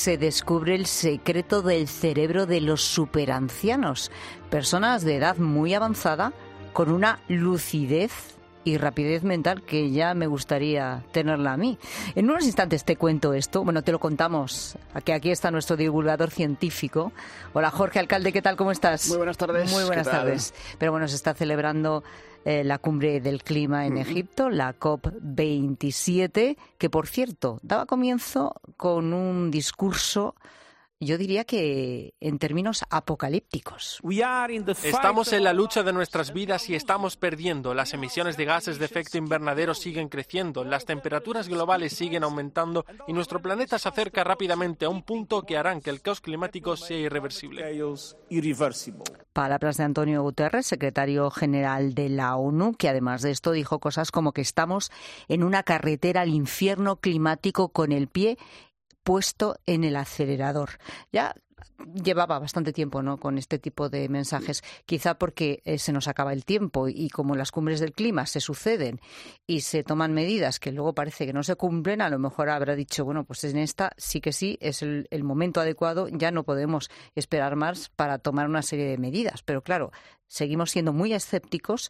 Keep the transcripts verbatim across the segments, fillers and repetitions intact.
se descubre el secreto del cerebro de los superancianos, personas de edad muy avanzada con una lucidez y rapidez mental que ya me gustaría tenerla a mí. En unos instantes te cuento esto, bueno, te lo contamos, que aquí está nuestro divulgador científico. Hola Jorge Alcalde, ¿qué tal? ¿Cómo estás? Muy buenas tardes. Muy buenas tardes. Pero bueno, se está celebrando eh, la cumbre del clima en uh-huh. Egipto, la COP veintisiete, que por cierto, daba comienzo con un discurso, yo diría que en términos apocalípticos. Estamos en la lucha de nuestras vidas y estamos perdiendo. Las emisiones de gases de efecto invernadero siguen creciendo, las temperaturas globales siguen aumentando y nuestro planeta se acerca rápidamente a un punto que hará que el caos climático sea irreversible. Palabras de Antonio Guterres, secretario general de la ONU, que además de esto dijo cosas como que estamos en una carretera al infierno climático con el pie puesto en el acelerador. Ya llevaba bastante tiempo, ¿no?, con este tipo de mensajes, quizá porque eh, se nos acaba el tiempo y como las cumbres del clima se suceden y se toman medidas que luego parece que no se cumplen, a lo mejor habrá dicho, bueno, pues en esta sí que sí, es el, el momento adecuado, ya no podemos esperar más para tomar una serie de medidas. Pero claro, seguimos siendo muy escépticos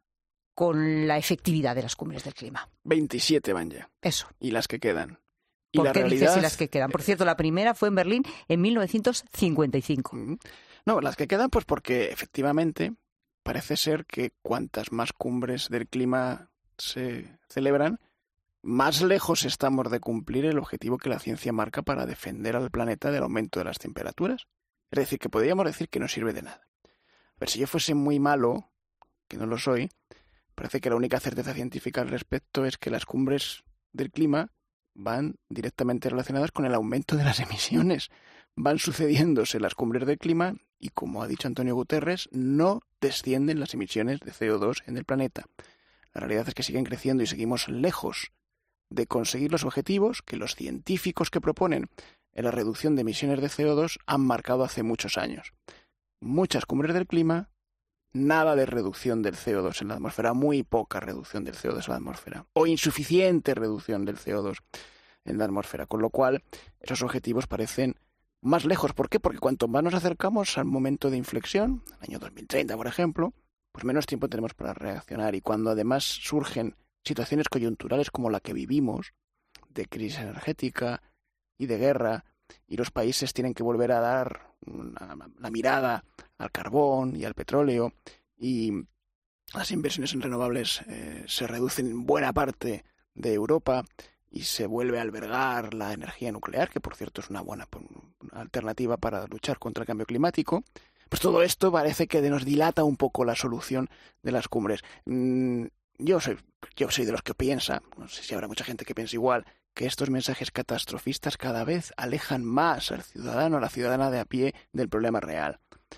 con la efectividad de las cumbres del clima. veintisiete van ya. Eso. Y las que quedan. Y ¿Por la qué realidad... dices si las que quedan? Por cierto, la primera fue en Berlín en mil novecientos cincuenta y cinco. No, las que quedan pues porque efectivamente parece ser que cuantas más cumbres del clima se celebran, más lejos estamos de cumplir el objetivo que la ciencia marca para defender al planeta del aumento de las temperaturas. Es decir, que podríamos decir que no sirve de nada. A ver, si yo fuese muy malo, que no lo soy, parece que la única certeza científica al respecto es que las cumbres del clima van directamente relacionadas con el aumento de las emisiones. Van sucediéndose las cumbres del clima y, como ha dicho Antonio Guterres, no descienden las emisiones de C O dos en el planeta. La realidad es que siguen creciendo y seguimos lejos de conseguir los objetivos que los científicos que proponen en la reducción de emisiones de C O dos han marcado hace muchos años. Muchas cumbres del clima, nada de reducción del C O dos en la atmósfera, muy poca reducción del C O dos en la atmósfera, o insuficiente reducción del C O dos en la atmósfera, con lo cual esos objetivos parecen más lejos. ¿Por qué? Porque cuanto más nos acercamos al momento de inflexión, el año dos mil treinta, por ejemplo, pues menos tiempo tenemos para reaccionar. Y cuando además surgen situaciones coyunturales como la que vivimos, de crisis energética y de guerra, y los países tienen que volver a dar una, la mirada al carbón y al petróleo, y las inversiones en renovables eh, se reducen en buena parte de Europa y se vuelve a albergar la energía nuclear, que por cierto es una buena una alternativa para luchar contra el cambio climático, pues todo esto parece que nos dilata un poco la solución de las cumbres. Mm, yo soy, yo soy de los que piensa, no sé si habrá mucha gente que piensa igual, que estos mensajes catastrofistas cada vez alejan más al ciudadano, a la ciudadana de a pie del problema real.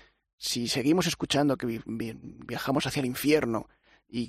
Si seguimos escuchando que vi- vi- viajamos hacia el infierno y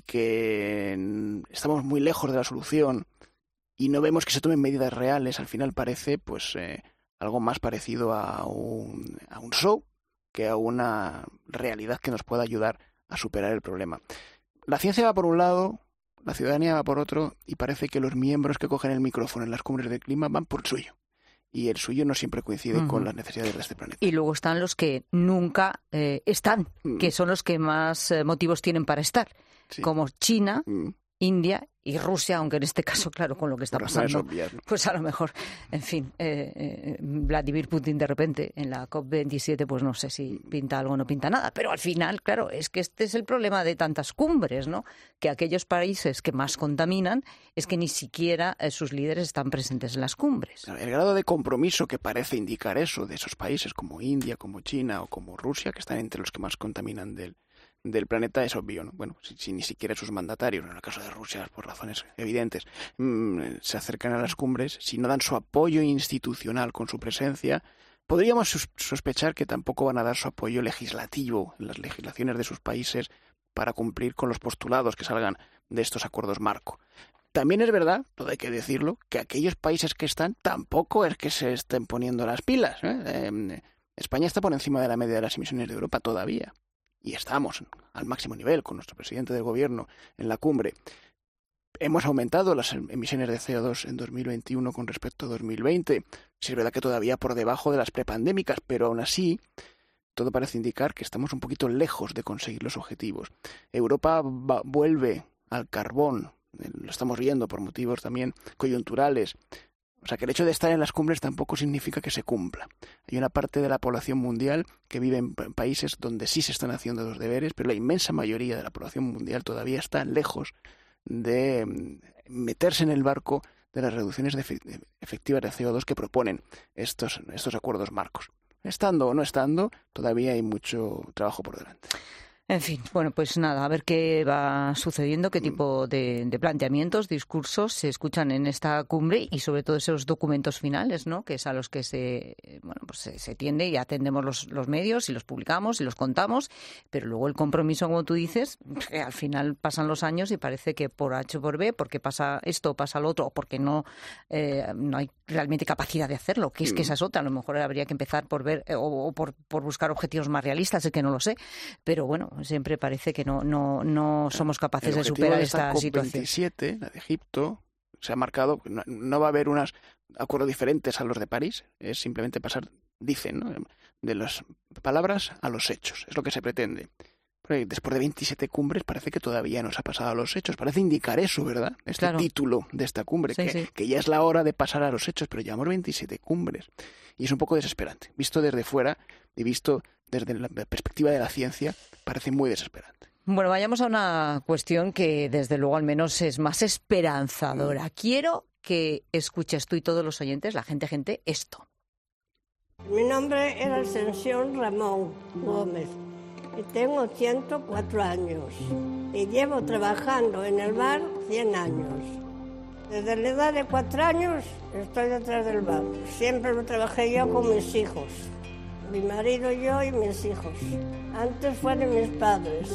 que estamos muy lejos de la solución y no vemos que se tomen medidas reales, al final parece pues eh, algo más parecido a un, a un show que a una realidad que nos pueda ayudar a superar el problema. La ciencia va por un lado, la ciudadanía va por otro, y parece que los miembros que cogen el micrófono en las cumbres del clima van por el suyo. Y el suyo no siempre coincide uh-huh. con las necesidades de este planeta. Y luego están los que nunca eh, están, uh-huh. que son los que más eh, motivos tienen para estar, sí. como China, uh-huh. India y Rusia, aunque en este caso, claro, con lo que está por pasando, obvias, ¿no? Pues a lo mejor, en fin, eh, eh, Vladimir Putin de repente en la COP veintisiete, pues no sé si pinta algo o no pinta nada, pero al final, claro, es que este es el problema de tantas cumbres, ¿no? Que aquellos países que más contaminan es que ni siquiera eh, sus líderes están presentes en las cumbres. El grado de compromiso que parece indicar eso de esos países como India, como China o como Rusia, que están entre los que más contaminan del del planeta, es obvio, ¿no? Bueno, si, si ni siquiera sus mandatarios, en el caso de Rusia, por razones evidentes, mmm, se acercan a las cumbres, si no dan su apoyo institucional con su presencia, podríamos sus- sospechar que tampoco van a dar su apoyo legislativo en las legislaciones de sus países para cumplir con los postulados que salgan de estos acuerdos marco. También es verdad, todo hay que decirlo, que aquellos países que están tampoco es que se estén poniendo las pilas, ¿eh? Eh, España está por encima de la media de las emisiones de Europa todavía. Y estamos al máximo nivel con nuestro presidente del gobierno en la cumbre. hemos aumentado las emisiones de C O dos en dos mil veintiuno con respecto a dos mil veinte. Sí, es verdad que todavía por debajo de las prepandémicas, pero aún así todo parece indicar que estamos un poquito lejos de conseguir los objetivos. Europa va, vuelve al carbón, lo estamos viendo por motivos también coyunturales. O sea, que el hecho de estar en las cumbres tampoco significa que se cumpla. Hay una parte de la población mundial que vive en países donde sí se están haciendo los deberes, pero la inmensa mayoría de la población mundial todavía está lejos de meterse en el barco de las reducciones de efectivas de C O dos que proponen estos, estos acuerdos marcos. Estando o no estando, todavía hay mucho trabajo por delante. En fin, bueno, pues nada, a ver qué va sucediendo, qué tipo de, de planteamientos, discursos se escuchan en esta cumbre y sobre todo esos documentos finales, ¿no? Que es a los que se, bueno, pues se, se tiende y atendemos los, los medios y los publicamos y los contamos, pero luego el compromiso, como tú dices, que al final pasan los años y parece que por H o por B, porque pasa esto o pasa lo otro, o porque no, eh, no hay realmente capacidad de hacerlo, que es que esa es otra, a lo mejor habría que empezar por ver eh, o, o por, por buscar objetivos más realistas, es que no lo sé, pero bueno, siempre parece que no, no, no somos capaces de superar de esta, esta situación. veintisiete, la de Egipto, se ha marcado, no, no va a haber unos acuerdos diferentes a los de París, es simplemente pasar, dicen, ¿no? de las palabras a los hechos, es lo que se pretende. Pero después de veintisiete cumbres parece que todavía no se ha pasado a los hechos, parece indicar eso, ¿verdad? Este claro. título de esta cumbre, sí, que, sí. que ya es la hora de pasar a los hechos, pero llevamos veintisiete cumbres. Y es un poco desesperante. Visto desde fuera y visto desde la perspectiva de la ciencia, parece muy desesperante. Bueno, vayamos a una cuestión que desde luego al menos es más esperanzadora. Quiero que escuches tú y todos los oyentes, la gente, gente, esto. Mi nombre era Ascensión Ramón Gómez y tengo ciento cuatro años y llevo trabajando en el bar cien años. Desde la edad de cuatro años estoy detrás del bar. Siempre lo trabajé yo con mis hijos. Mi marido, yo y mis hijos. Antes fueron mis padres.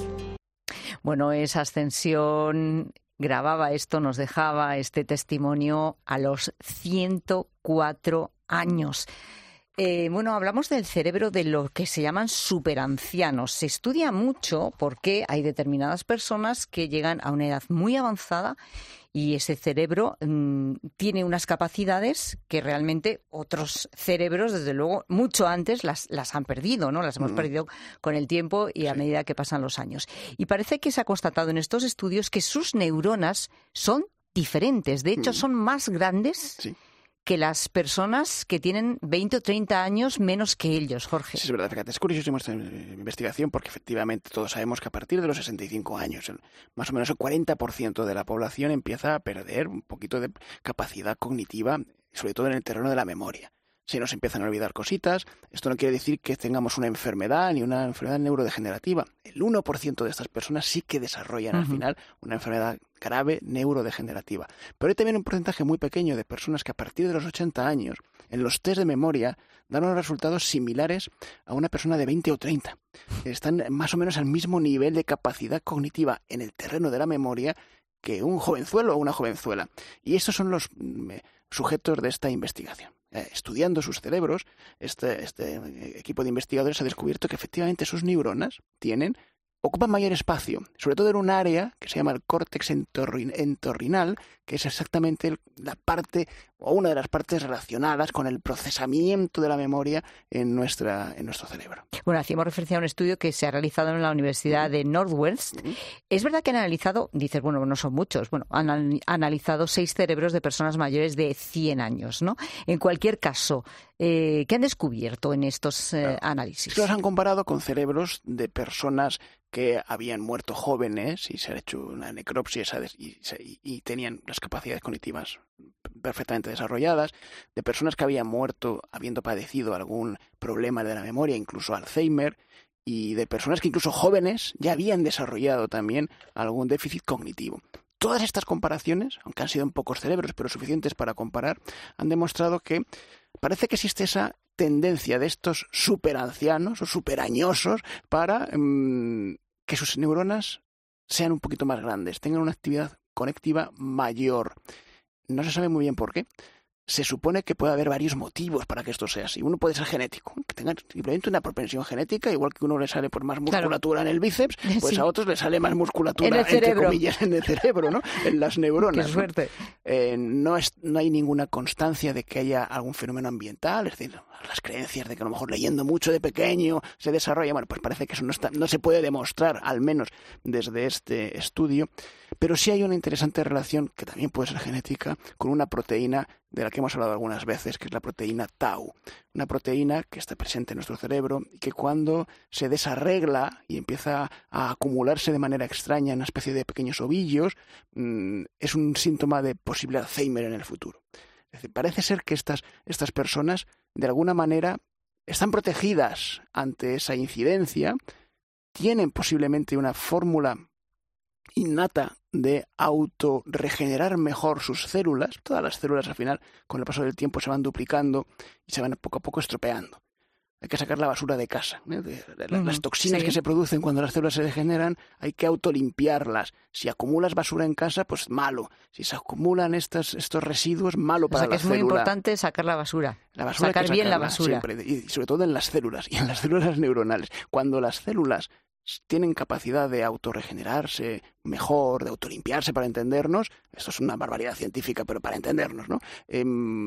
Bueno, esa Ascensión grababa esto, nos dejaba este testimonio a los ciento cuatro años. Eh, bueno, hablamos del cerebro de lo que se llaman superancianos. Se estudia mucho porque hay determinadas personas que llegan a una edad muy avanzada y ese cerebro mmm, tiene unas capacidades que realmente otros cerebros, desde luego, mucho antes las, las han perdido, ¿no? Las hemos mm. perdido con el tiempo y a sí. medida que pasan los años. Y parece que se ha constatado en estos estudios que sus neuronas son diferentes. De hecho, mm. son más grandes sí. que las personas que tienen veinte o treinta años menos que ellos, Jorge. Sí, es verdad, fíjate, es curiosísima esta investigación porque efectivamente todos sabemos que a partir de los sesenta y cinco años, más o menos el cuarenta por ciento de la población empieza a perder un poquito de capacidad cognitiva, sobre todo en el terreno de la memoria. Se nos empiezan a olvidar cositas. Esto no quiere decir que tengamos una enfermedad ni una enfermedad neurodegenerativa. El uno por ciento de estas personas sí que desarrollan uh-huh. al final una enfermedad grave neurodegenerativa. Pero hay también un porcentaje muy pequeño de personas que a partir de los ochenta años, en los test de memoria, dan unos resultados similares a una persona de veinte o treinta. Están más o menos al mismo nivel de capacidad cognitiva en el terreno de la memoria que un jovenzuelo o una jovenzuela. Y estos son los eh, sujetos de esta investigación. Eh, estudiando sus cerebros, este, este equipo de investigadores ha descubierto que efectivamente sus neuronas tienen, ocupan mayor espacio, sobre todo en un área que se llama el córtex entorrin, entorrinal, que es exactamente el, la parte o una de las partes relacionadas con el procesamiento de la memoria en, nuestra, en nuestro cerebro. Bueno, hacíamos referencia a un estudio que se ha realizado en la Universidad de Northwest. Uh-huh. Es verdad que han analizado, dices, bueno, no son muchos, bueno, han an- analizado seis cerebros de personas mayores de cien años, ¿no? En cualquier caso, eh, ¿qué han descubierto en estos eh, claro. análisis? Los han comparado con cerebros de personas que habían muerto jóvenes y se ha hecho una necropsia y, y, y tenían las capacidades cognitivas perfectamente desarrolladas, de personas que habían muerto habiendo padecido algún problema de la memoria, incluso Alzheimer, y de personas que incluso jóvenes ya habían desarrollado también algún déficit cognitivo. Todas estas comparaciones, aunque han sido en pocos cerebros, pero suficientes para comparar, han demostrado que parece que existe esa tendencia de estos superancianos o superañosos para mmm, que sus neuronas sean un poquito más grandes, tengan una actividad conectiva mayor. No se sabe muy bien por qué. se supone que puede haber varios motivos para que esto sea así. Uno puede ser genético, que tengan simplemente una propensión genética, igual que uno le sale por más musculatura claro. en el bíceps, pues sí. a otros le sale más musculatura, en el entre cerebro. comillas, en el cerebro, ¿no? En las neuronas. Qué suerte. ¿no? Eh, no, es, no hay ninguna constancia de que haya algún fenómeno ambiental, es decir, las creencias de que a lo mejor leyendo mucho de pequeño se desarrolla, bueno, pues parece que eso no, está, no se puede demostrar, al menos desde este estudio, pero sí hay una interesante relación, que también puede ser genética, con una proteína de la que hemos hablado algunas veces, que es la proteína tau. Una proteína que está presente en nuestro cerebro y que cuando se desarregla y empieza a acumularse de manera extraña en una especie de pequeños ovillos, mmm, es un síntoma de posible Alzheimer en el futuro. Es decir, parece ser que estas, estas personas, de alguna manera, están protegidas ante esa incidencia, tienen posiblemente una fórmula innata de autorregenerar mejor sus células. Todas las células al final, con el paso del tiempo, se van duplicando y se van poco a poco estropeando. Hay que sacar la basura de casa. ¿eh? De, de, de, uh-huh, las toxinas sí. que se producen cuando las células se degeneran, hay que autolimpiarlas. Si acumulas basura en casa, pues malo. Si se acumulan estos, estos residuos, malo para la célula. O sea que es célula. muy importante sacar la basura. La basura sacar bien la basura. Siempre, y sobre todo en las células y en las células neuronales. Cuando las células tienen capacidad de autorregenerarse mejor, de autolimpiarse, para entendernos, esto es una barbaridad científica, pero para entendernos, ¿no? Eh,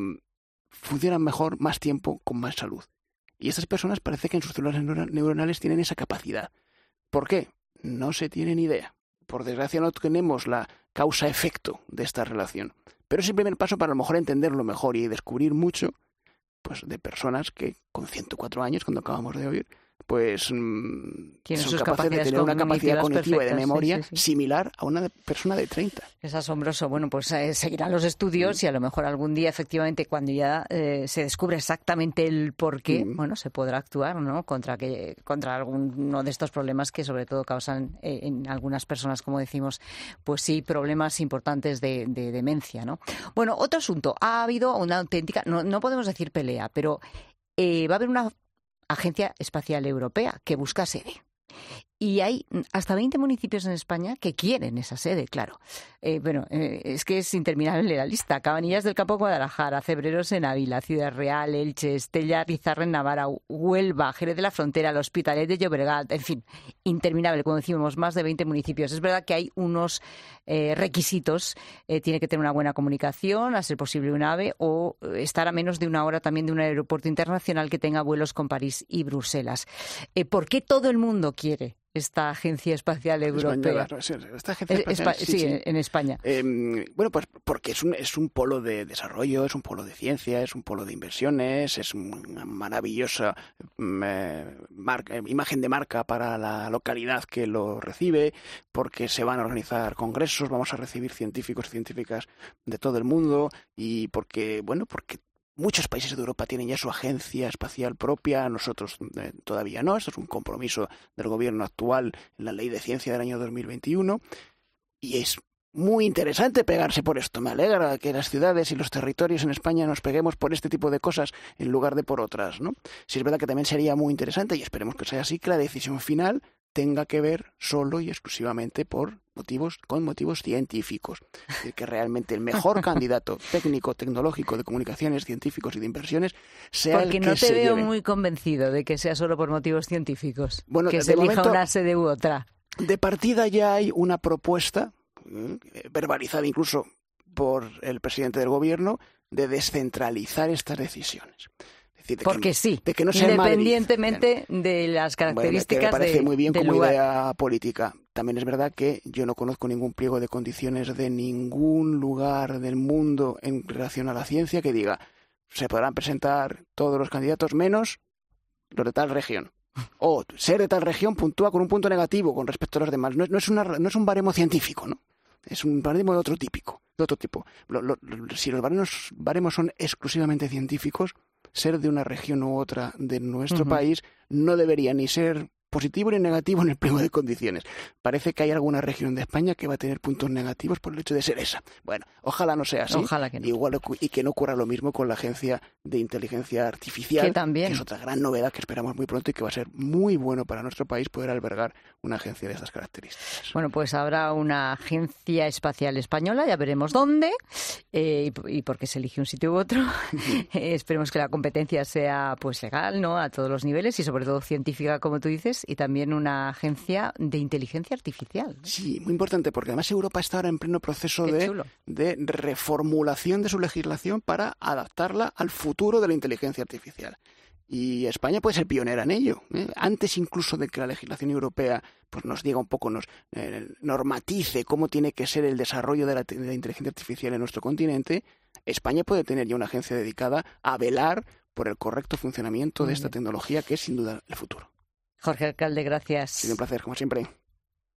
funcionan mejor, más tiempo, con más salud. Y estas personas parece que en sus células neuronales tienen esa capacidad. ¿Por qué? No se tiene ni idea. Por desgracia no tenemos la causa-efecto de esta relación. Pero es el primer paso para a lo mejor entenderlo mejor y descubrir mucho, pues, de personas que con ciento cuatro años, cuando acabamos de oír, pues mmm, son capaces de tener una capacidad cognitiva y de memoria sí, sí, sí. similar a una persona de treinta. Es asombroso. Bueno, pues eh, seguirán los estudios mm. y a lo mejor algún día, efectivamente, cuando ya eh, se descubre exactamente el porqué, mm. bueno, se podrá actuar, ¿no? Contra que contra alguno de estos problemas que sobre todo causan eh, en algunas personas, como decimos, pues sí, problemas importantes de, de demencia, ¿no? Bueno, otro asunto. Ha habido una auténtica, no, no podemos decir pelea, pero eh, va a haber una Agencia Espacial Europea que busca sede. Y hay hasta veinte municipios en España que quieren esa sede, claro. Eh, bueno, eh, es que es interminable la lista. Cabanillas del Campo, Guadalajara, Cebreros en Ávila, Ciudad Real, Elche, Estella, Rizarra en Navarra, Huelva, Jerez de la Frontera, el Hospitalet de Llobregat, en fin, interminable, como decimos, más de veinte municipios. Es verdad que hay unos eh, requisitos. Eh, tiene que tener una buena comunicación, a ser posible un AVE, o estar a menos de una hora también de un aeropuerto internacional que tenga vuelos con París y Bruselas. Eh, ¿Por qué todo el mundo quiere esta Agencia Espacial Europea? Española, esta agencia espacial, sí, sí, sí, en España. Eh, bueno, pues porque es un, es un polo de desarrollo, es un polo de ciencia, es un polo de inversiones, es una maravillosa eh, marca, imagen de marca para la localidad que lo recibe, porque se van a organizar congresos, vamos a recibir científicos y científicas de todo el mundo, y porque, bueno, porque muchos países de Europa tienen ya su agencia espacial propia, nosotros eh, todavía no. Esto es un compromiso del gobierno actual en la Ley de Ciencia del año dos mil veintiuno y es muy interesante pegarse por esto. Me alegra que las ciudades y los territorios en España nos peguemos por este tipo de cosas en lugar de por otras, ¿no? Sí, es verdad que también sería muy interesante, y esperemos que sea así, que la decisión final tenga que ver solo y exclusivamente por motivos, con motivos científicos. Es decir, que realmente el mejor candidato técnico, tecnológico, de comunicaciones, científicos y de inversiones sea Porque el que no te se veo lleve. muy convencido de que sea solo por motivos científicos. Bueno, que de se elija momento, una sede u otra. De partida ya hay una propuesta, eh, verbalizada incluso por el presidente del gobierno, de descentralizar estas decisiones. Decir, de Porque que, sí, de que no sea independientemente Madrid, de las características bueno, me parece de, muy bien del como lugar. idea política. También es verdad que yo no conozco ningún pliego de condiciones de ningún lugar del mundo en relación a la ciencia que diga se podrán presentar todos los candidatos menos los de tal región. O ser de tal región puntúa con un punto negativo con respecto a los demás. No es, no es, una, no es un baremo científico, ¿no? Es un baremo de otro típico, de otro tipo. Lo, lo, lo, si los baremos, baremos son exclusivamente científicos, ser de una región u otra de nuestro uh-huh. país no debería ni ser positivo ni negativo en el pliego de condiciones. Parece que hay alguna región de España que va a tener puntos negativos por el hecho de ser esa. Bueno, ojalá no sea así. Ojalá que no. Igual, y que no ocurra lo mismo con la Agencia de Inteligencia Artificial, que, también. que es otra gran novedad que esperamos muy pronto y que va a ser muy bueno para nuestro país poder albergar una agencia de estas características. Bueno, pues habrá una agencia espacial española, ya veremos dónde eh, y, y por qué se elige un sitio u otro. eh, esperemos que la competencia sea pues legal, ¿no?, a todos los niveles y sobre todo científica, como tú dices, y también una agencia de inteligencia artificial. Sí, muy importante, porque además Europa está ahora en pleno proceso de, de reformulación de su legislación para adaptarla al futuro de la inteligencia artificial. Y España puede ser pionera en ello, ¿eh? Antes incluso de que la legislación europea pues nos diga un poco, nos eh, normatice cómo tiene que ser el desarrollo de la, de la inteligencia artificial en nuestro continente, España puede tener ya una agencia dedicada a velar por el correcto funcionamiento de esta tecnología que es sin duda el futuro. Jorge Alcalde, gracias. Ha sido un placer, como siempre.